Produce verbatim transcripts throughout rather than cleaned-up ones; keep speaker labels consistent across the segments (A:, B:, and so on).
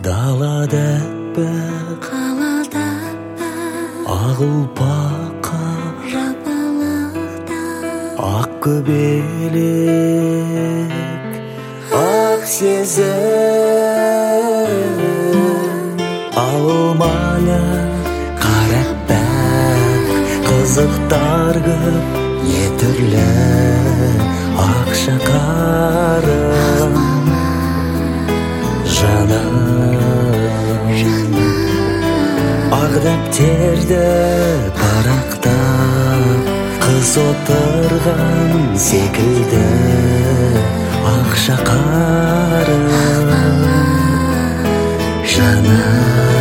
A: далада
B: қалада
A: ақ ұлпаққа
B: жапалақта
A: ақ көбелек ақ сезім алманя қаратта қызықтар көп не түрлі ақша қарым жаным ақ дәптерді парақтап қыз отырған секілді ақша қарым жаным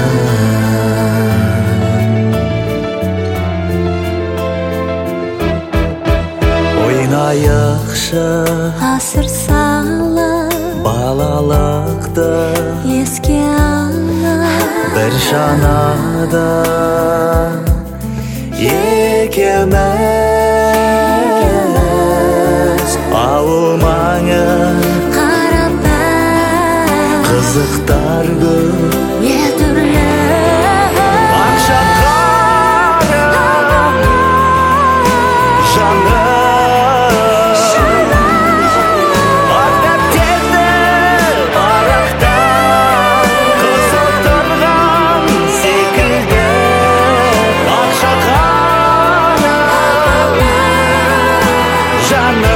A: ойнайықшы
B: ғасыр салып
A: балалықты
B: еске алып
A: бір шанада екеуміз ауыл маңы
B: қарата
A: қызықтар көп
B: не түрлі
A: ақша қарым жаным ақ дәптерді парақтап қыз отырған секілді ақша қарым жаным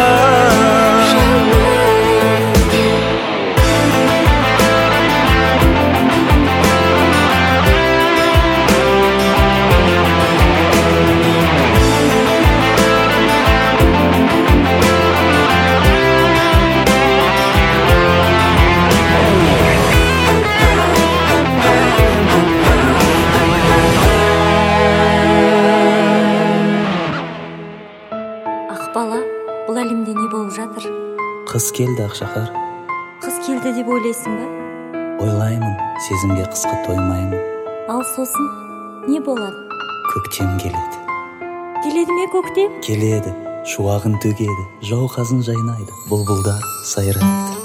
B: Ақбала, бұл әлемде не болып жатыр?
A: Қыз келді Ақшақар.
B: Қыз келді деп ойлайсың ба?
A: Ойлаймын, сезімге қысқы тоймаймын.
B: Ал сосын не болады?
A: Көктем келеді.
B: Келеді ме көктем?
A: Келеді, шуағын төгеді, жауқазын жайнайды, бұлбұлдар сайрайды.